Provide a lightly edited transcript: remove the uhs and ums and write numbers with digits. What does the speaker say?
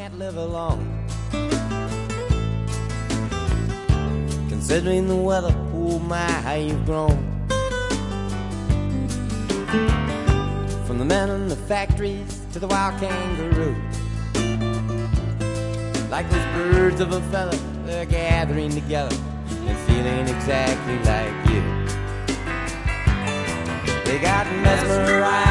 can't live alone. Considering the weather, oh my, how you've grown. From the men in the factories to the wild kangaroo, like those birds of a feather, they're gathering together and feeling exactly like you. They got mesmerized